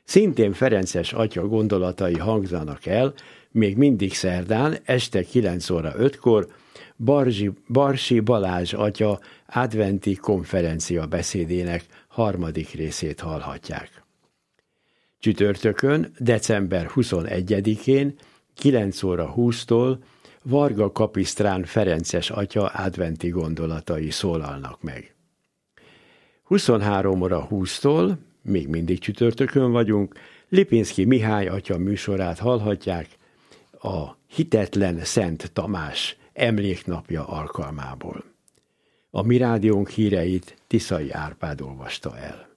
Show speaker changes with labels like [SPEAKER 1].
[SPEAKER 1] Szintén ferences atya gondolatai hangzanak el, még mindig szerdán, este 9 óra 5-kor, Barsi Balázs atya adventi konferencia beszédének 3. részét hallhatják. Csütörtökön, december 21-én, 9 óra 20-tól Varga Kapisztrán ferences atya adventi gondolatai szólalnak meg. 23 óra 20-tól, még mindig csütörtökön vagyunk, Lipinszky Mihály atya műsorát hallhatják a Hitetlen Szent Tamás emléknapja alkalmából. A Mi Rádiónk híreit Tiszai Árpád olvasta el.